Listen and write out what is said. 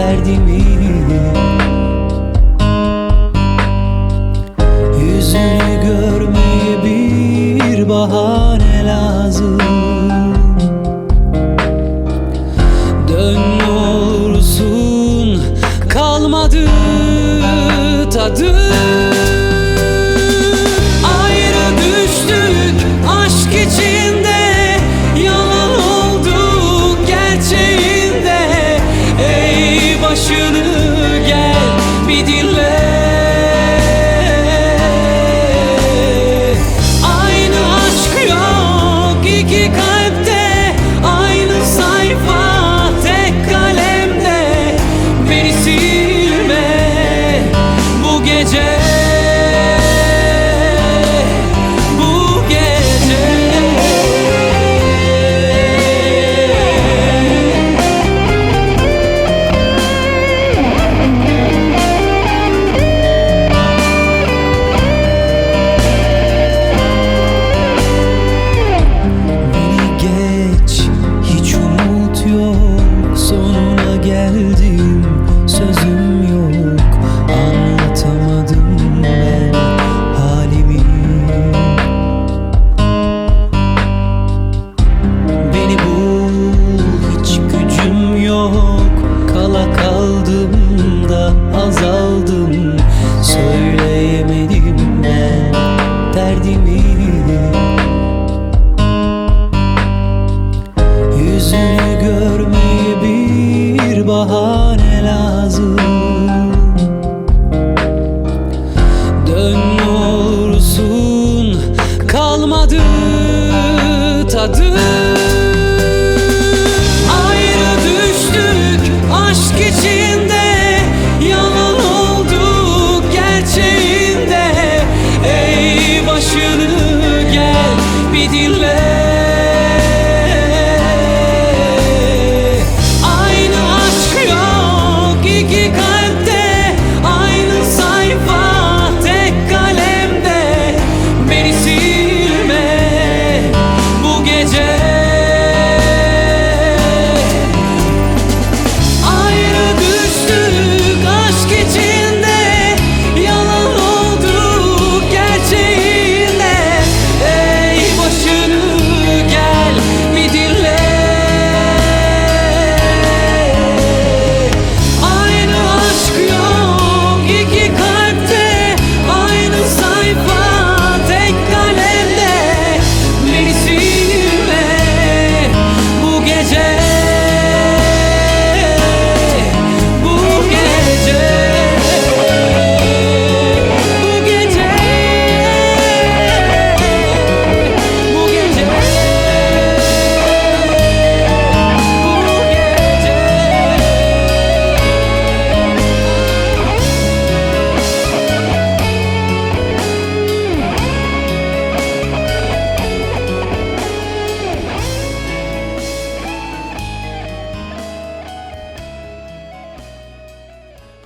derdimi. Yüzünü görmeye bir bahane lazım. Dön ne olursun, kalmadı tadı. Ayrı düştük aşk içinde, yalan olduk gerçeğinde. Ey başını gel bir dinle. Aynı aşk yok iki kalpte, aynı sayfa tek kalemde. Beni silme bu gece. Sonuna geldim, sözüm yok, anlatamadım ben halimi. Beni bul, hiç gücüm yok, kala kaldım da azaldım. Söyleyemedim ben derdimi. Yüzünü görmeye bir bahane lazım. Dön ne olursun, kalmadı tadı. Ayrı düştük aşk içinde, yalan olduk gerçeğinde. Ey başını gel bir dinle.